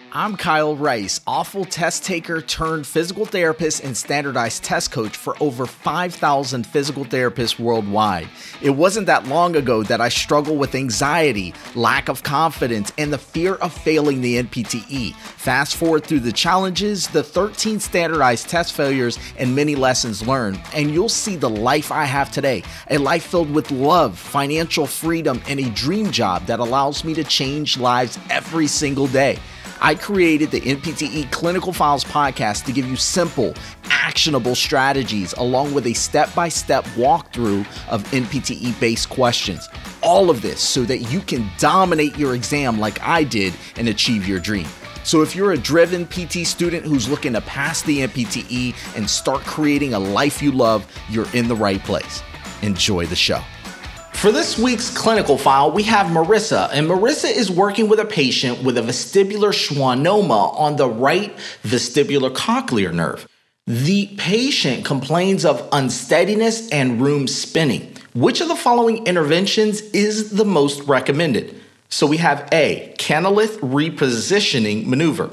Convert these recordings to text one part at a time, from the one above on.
I'm Kyle Rice, awful test taker turned physical therapist and standardized test coach for over 5,000 physical therapists worldwide. It wasn't that long ago that I struggled with anxiety, lack of confidence, and the fear of failing the NPTE. Fast forward through the challenges, the 13 standardized test failures, and many lessons learned, and you'll see the life I have today, a life filled with love, financial freedom, and a dream job that allows me to change lives every single day. I created the NPTE Clinical Files podcast to give you simple, actionable strategies along with a step-by-step walkthrough of NPTE-based questions. All of this so that you can dominate your exam like I did and achieve your dream. So if you're a driven PT student who's looking to pass the NPTE and start creating a life you love, you're in the right place. Enjoy the show. For this week's clinical file, we have Marissa, and Marissa is working with a patient with a vestibular schwannoma on the right vestibular cochlear nerve. The patient complains of unsteadiness and room spinning. Which of the following interventions is the most recommended? So we have A, Canalith repositioning maneuver,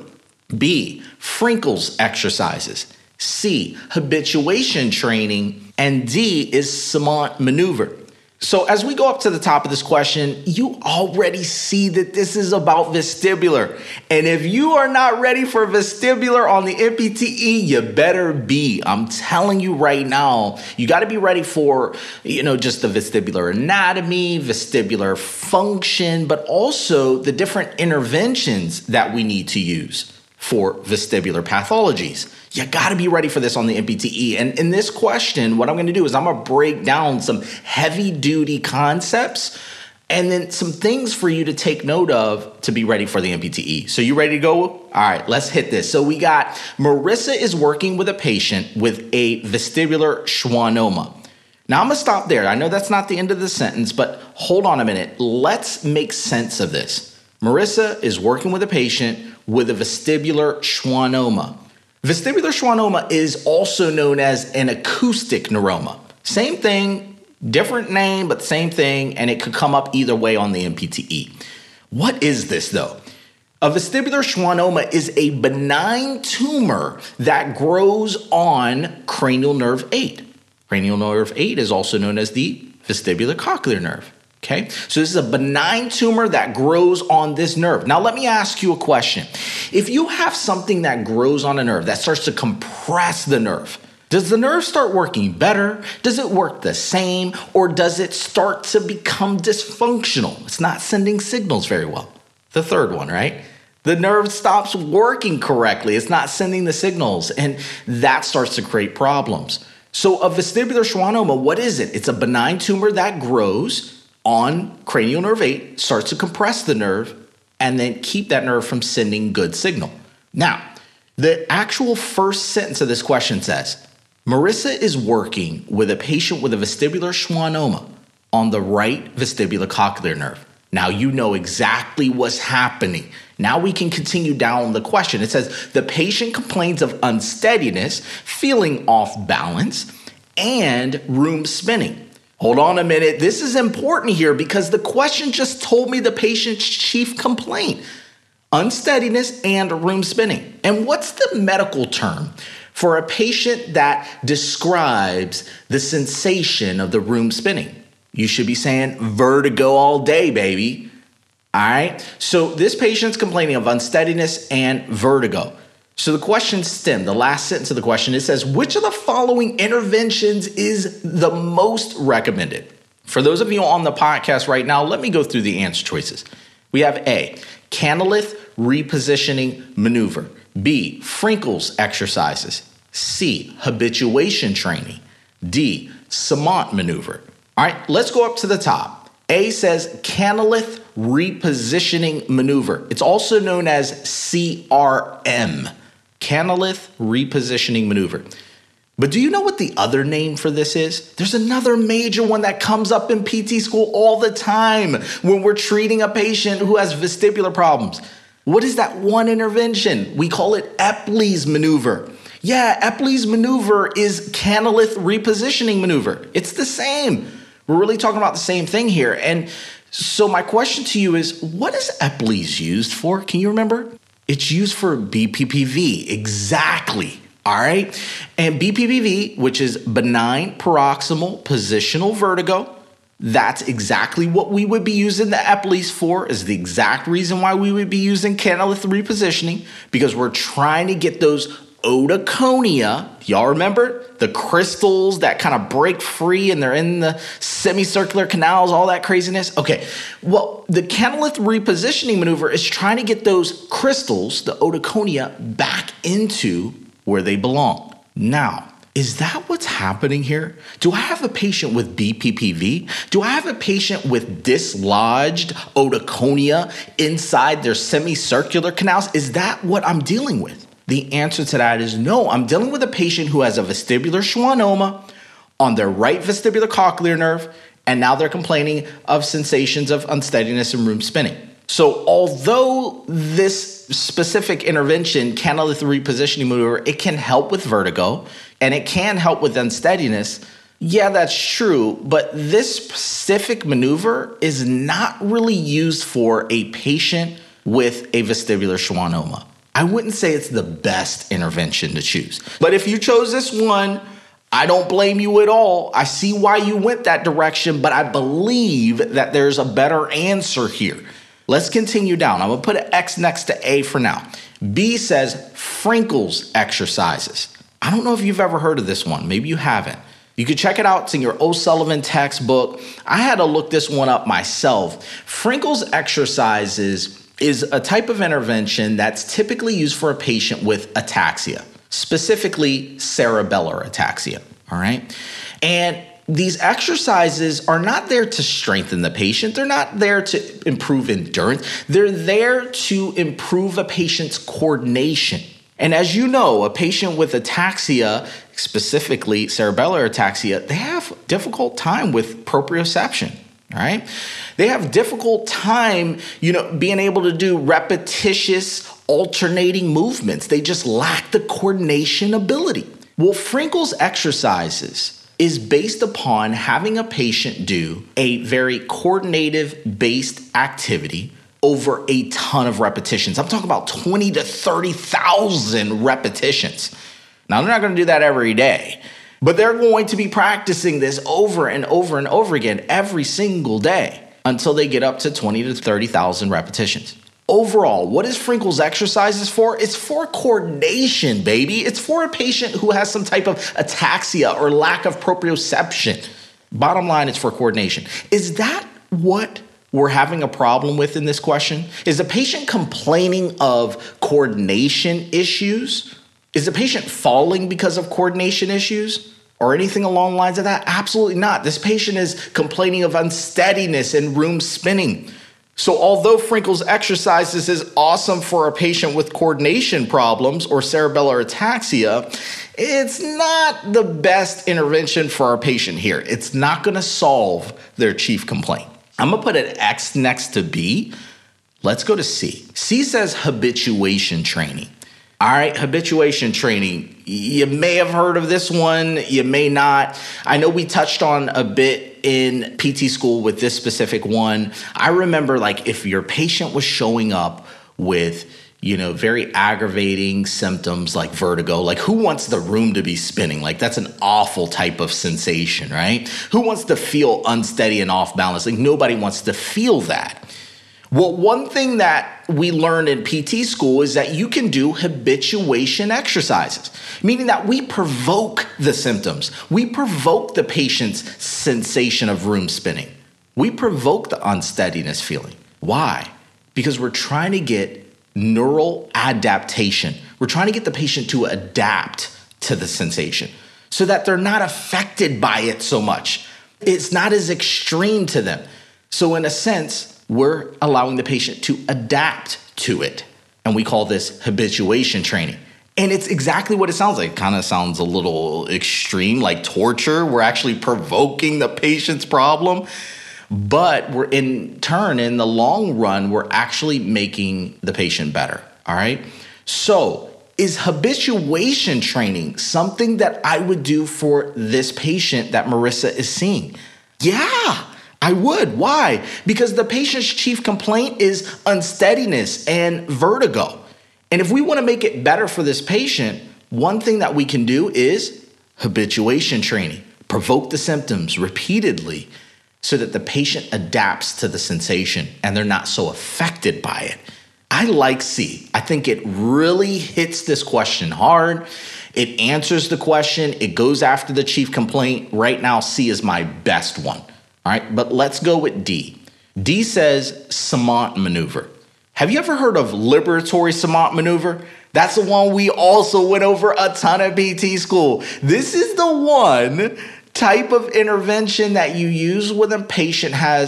B, Frinkles exercises, C, habituation training, and D is Semont maneuver. So as we go up to the top of this question, you already see that this is about vestibular. And if you are not ready for vestibular on the NPTE, you better be. I'm telling you right now, you got to be ready for, just the vestibular anatomy, vestibular function, but also the different interventions that we need to use for vestibular pathologies. You got to be ready for this on the NPTE. And in this question, what I'm going to do is I'm going to break down some heavy duty concepts and then some things for you to take note of to be ready for the NPTE. So you ready to go? All right, let's hit this. So we got Marissa is working with a patient with a vestibular schwannoma. Now I'm going to stop there. I know that's not the end of the sentence, but hold on a minute. Let's make sense of this. Marissa is working with a patient with a vestibular schwannoma. Vestibular schwannoma is also known as an acoustic neuroma. Same thing, different name, but same thing, and it could come up either way on the NPTE. What is this though? A vestibular schwannoma is a benign tumor that grows on cranial nerve 8. Cranial nerve 8 is also known as the vestibular cochlear nerve. Okay, so this is a benign tumor that grows on this nerve. Now, let me ask you a question. If you have something that grows on a nerve that starts to compress the nerve, does the nerve start working better? Does it work the same? Or does it start to become dysfunctional? It's not sending signals very well. The third one, right? The nerve stops working correctly. It's not sending the signals, and that starts to create problems. So a vestibular schwannoma, what is it? It's a benign tumor that grows on cranial nerve 8, starts to compress the nerve, and then keep that nerve from sending good signal. Now, the actual first sentence of this question says, Marissa is working with a patient with a vestibular schwannoma on the right vestibular cochlear nerve. Now you know exactly what's happening. Now we can continue down the question. It says, the patient complains of unsteadiness, feeling off balance, and room spinning. Hold on a minute. This is important here because the question just told me the patient's chief complaint, unsteadiness and room spinning. And what's the medical term for a patient that describes the sensation of the room spinning? You should be saying vertigo all day, baby. All right. So this patient's complaining of unsteadiness and vertigo. So the question stem, the last sentence of the question, it says, which of the following interventions is the most recommended? For those of you on the podcast right now, let me go through the answer choices. We have A, Canalith repositioning maneuver, B, Frinkles exercises, C, habituation training, D, Semont maneuver. All right, let's go up to the top. A says Canalith repositioning maneuver. It's also known as CRM. Canalith repositioning maneuver. But do you know what the other name for this is? There's another major one that comes up in PT school all the time when we're treating a patient who has vestibular problems. What is that one intervention? We call it Epley's maneuver. Yeah, Epley's maneuver is Canalith repositioning maneuver. It's the same. We're really talking about the same thing here. And so my question to you is, what is Epley's used for? Can you remember? It's used for BPPV, exactly. All right. And BPPV, which is benign paroxysmal positional vertigo, that's exactly what we would be using the Epley's for, is the exact reason why we would be using canalith repositioning, because we're trying to get those otoconia. Y'all remember the crystals that kind of break free and they're in the semicircular canals, all that craziness? Okay, well, the canalith repositioning maneuver is trying to get those crystals, the otoconia, back into where they belong. Now, is that what's happening here? Do I have a patient with BPPV? Do I have a patient with dislodged otoconia inside their semicircular canals? Is that what I'm dealing with? The answer to that is no. I'm dealing with a patient who has a vestibular schwannoma on their right vestibular cochlear nerve, and now they're complaining of sensations of unsteadiness and room spinning. So although this specific intervention, canalith repositioning maneuver, it can help with vertigo and it can help with unsteadiness, yeah, that's true, but this specific maneuver is not really used for a patient with a vestibular schwannoma. I wouldn't say it's the best intervention to choose. But if you chose this one, I don't blame you at all. I see why you went that direction, but I believe that there's a better answer here. Let's continue down. I'm going to put an X next to A for now. B says Frankel's exercises. I don't know if you've ever heard of this one. Maybe you haven't. You can check it out. It's in your O'Sullivan textbook. I had to look this one up myself. Frankel's exercises is a type of intervention that's typically used for a patient with ataxia, specifically cerebellar ataxia, all right? And these exercises are not there to strengthen the patient. They're not there to improve endurance. They're there to improve a patient's coordination. And as you know, a patient with ataxia, specifically cerebellar ataxia, they have difficult time with proprioception. All right. They have difficult time, being able to do repetitious alternating movements. They just lack the coordination ability. Well, Frankel's exercises is based upon having a patient do a very coordinative based activity over a ton of repetitions. I'm talking about 20 to 30,000 repetitions. Now, they're not going to do that every day, but they're going to be practicing this over and over and over again every single day until they get up to 20 to 30,000 repetitions. Overall, what is Frankel's exercises for? It's for coordination, baby. It's for a patient who has some type of ataxia or lack of proprioception. Bottom line, it's for coordination. Is that what we're having a problem with in this question? Is the patient complaining of coordination issues? Is the patient falling because of coordination issues or anything along the lines of that? Absolutely not. This patient is complaining of unsteadiness and room spinning. So although Frankel's exercises is awesome for a patient with coordination problems or cerebellar ataxia, it's not the best intervention for our patient here. It's not going to solve their chief complaint. I'm going to put an X next to B. Let's go to C. C says habituation training. All right, habituation training. You may have heard of this one. You may not. I know we touched on a bit in PT school with this specific one. I remember, if your patient was showing up with, very aggravating symptoms like vertigo, who wants the room to be spinning? That's an awful type of sensation, right? Who wants to feel unsteady and off balance? Nobody wants to feel that. Well, one thing that we learned in PT school is that you can do habituation exercises, meaning that we provoke the symptoms. We provoke the patient's sensation of room spinning. We provoke the unsteadiness feeling. Why? Because we're trying to get neural adaptation. We're trying to get the patient to adapt to the sensation so that they're not affected by it so much. It's not as extreme to them. So in a sense, we're allowing the patient to adapt to it. And we call this habituation training. And it's exactly what it sounds like. It kind of sounds a little extreme, like torture. We're actually provoking the patient's problem. But we're in the long run, we're actually making the patient better. All right. So is habituation training something that I would do for this patient that Marissa is seeing? Yeah. I would. Why? Because the patient's chief complaint is unsteadiness and vertigo. And if we want to make it better for this patient, one thing that we can do is habituation training. Provoke the symptoms repeatedly so that the patient adapts to the sensation and they're not so affected by it. I like C. I think it really hits this question hard. It answers the question. It goes after the chief complaint. Right now, C is my best one. All right, but let's go with D. D says Semont maneuver. Have you ever heard of liberatory Semont maneuver? That's the one we also went over a ton at PT school. This is the one type of intervention that you use when a patient has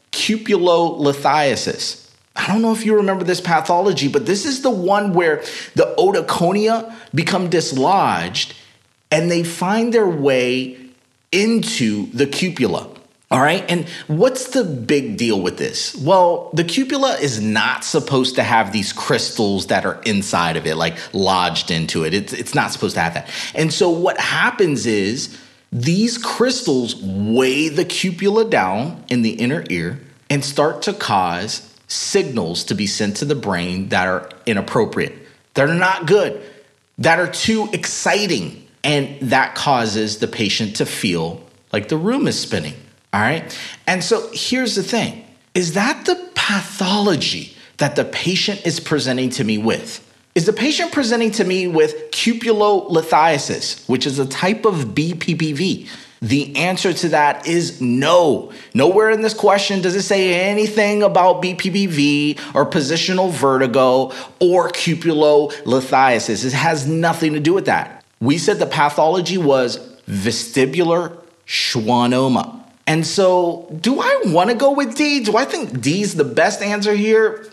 cupulolithiasis. I don't know if you remember this pathology, but this is the one where the otoconia become dislodged and they find their way into the cupula. All right. And what's the big deal with this? Well, the cupula is not supposed to have these crystals that are inside of it, like lodged into it. It's not supposed to have that. And so what happens is these crystals weigh the cupula down in the inner ear and start to cause signals to be sent to the brain that are inappropriate, that are not good, that are too exciting. And that causes the patient to feel like the room is spinning. All right. And so here's the thing. Is that the pathology that the patient is presenting to me with? Is the patient presenting to me with cupulolithiasis, which is a type of BPPV? The answer to that is no. Nowhere in this question does it say anything about BPPV or positional vertigo or cupulolithiasis. It has nothing to do with that. We said the pathology was vestibular schwannoma. And so do I want to go with D? Do I think D is the best answer here?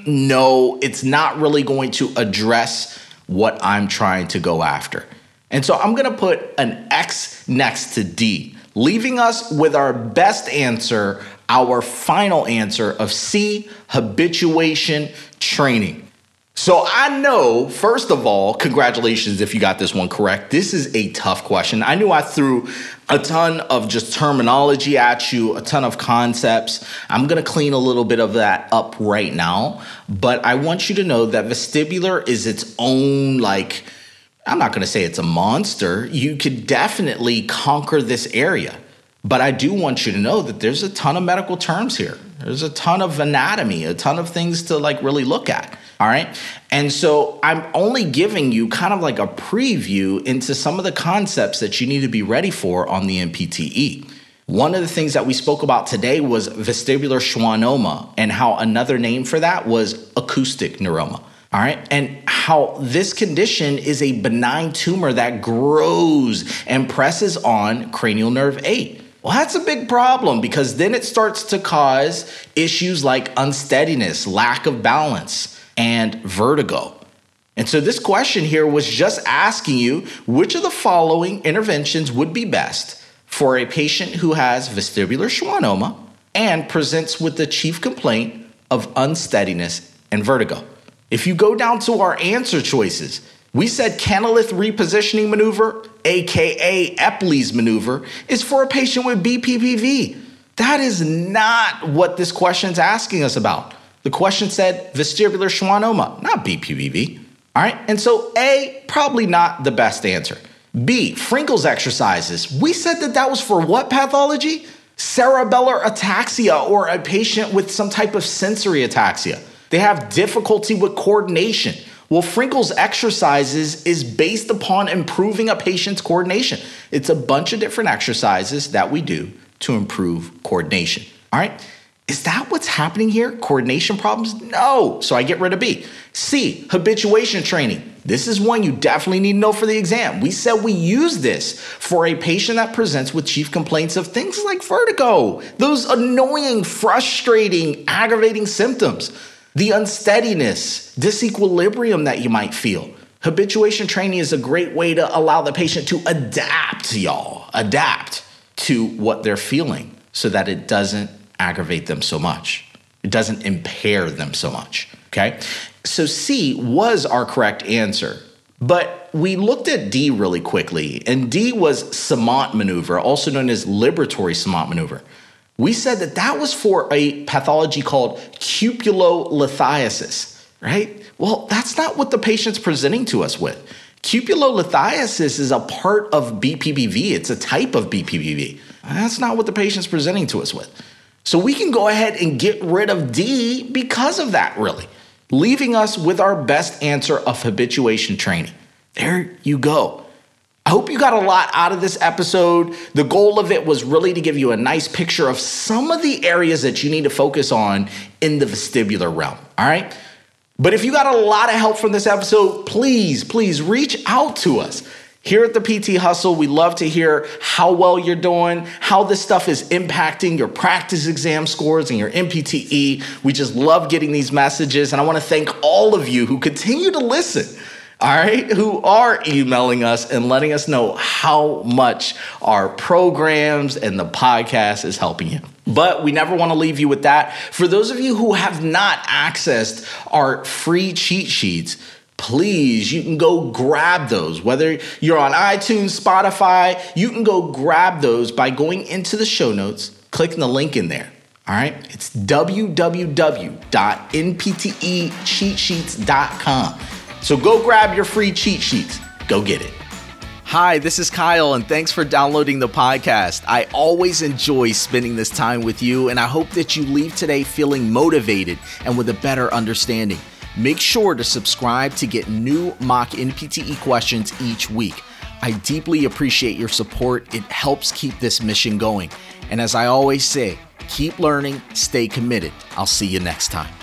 No, it's not really going to address what I'm trying to go after. And so I'm going to put an X next to D, leaving us with our best answer, our final answer of C, habituation training. So I know, first of all, congratulations if you got this one correct. This is a tough question. I knew I threw a ton of just terminology at you, a ton of concepts. I'm going to clean a little bit of that up right now. But I want you to know that vestibular is its own, I'm not going to say it's a monster. You could definitely conquer this area. But I do want you to know that there's a ton of medical terms here. There's a ton of anatomy, a ton of things to really look at. All right. And so I'm only giving you kind of like a preview into some of the concepts that you need to be ready for on the NPTE. One of the things that we spoke about today was vestibular schwannoma and how another name for that was acoustic neuroma. All right. And how this condition is a benign tumor that grows and presses on cranial nerve 8. Well, that's a big problem because then it starts to cause issues like unsteadiness, lack of balance, and vertigo. And so this question here was just asking you which of the following interventions would be best for a patient who has vestibular schwannoma and presents with the chief complaint of unsteadiness and vertigo. If you go down to our answer choices, we said Canalith repositioning maneuver, aka Epley's maneuver, is for a patient with BPPV. That is not what this question's asking us about. The question said vestibular schwannoma, not BPPV. All right. And so A, probably not the best answer. B, Frinkle's exercises. We said that was for what pathology? Cerebellar ataxia, or a patient with some type of sensory ataxia. They have difficulty with coordination. Well, Frinkle's exercises is based upon improving a patient's coordination. It's a bunch of different exercises that we do to improve coordination. All right. Is that what's happening here? Coordination problems? No. So I get rid of B. C, habituation training. This is one you definitely need to know for the exam. We said we use this for a patient that presents with chief complaints of things like vertigo, those annoying, frustrating, aggravating symptoms, the unsteadiness, disequilibrium that you might feel. Habituation training is a great way to allow the patient to adapt to what they're feeling so that it doesn't aggravate them so much. It doesn't impair them so much, okay? So C was our correct answer, but we looked at D really quickly, and D was Semont maneuver, also known as liberatory Semont maneuver. We said that was for a pathology called cupulolithiasis, right? Well, that's not what the patient's presenting to us with. Cupulolithiasis is a part of BPPV. It's a type of BPPV. That's not what the patient's presenting to us with. So we can go ahead and get rid of D because of that, really, leaving us with our best answer of habituation training. There you go. I hope you got a lot out of this episode. The goal of it was really to give you a nice picture of some of the areas that you need to focus on in the vestibular realm, all right? But if you got a lot of help from this episode, please reach out to us. Here at the PT Hustle, we love to hear how well you're doing, how this stuff is impacting your practice exam scores and your MPTE. We just love getting these messages, and I want to thank all of you who continue to listen, all right, who are emailing us and letting us know how much our programs and the podcast is helping you. But we never want to leave you with that. For those of you who have not accessed our free cheat sheets, please, you can go grab those. Whether you're on iTunes, Spotify, you can go grab those by going into the show notes, clicking the link in there. All right, it's www.nptecheatsheets.com. So go grab your free cheat sheets. Go get it. Hi, this is Kyle, and thanks for downloading the podcast. I always enjoy spending this time with you, and I hope that you leave today feeling motivated and with a better understanding. Make sure to subscribe to get new mock NPTE questions each week. I deeply appreciate your support. It helps keep this mission going. And as I always say, keep learning, stay committed. I'll see you next time.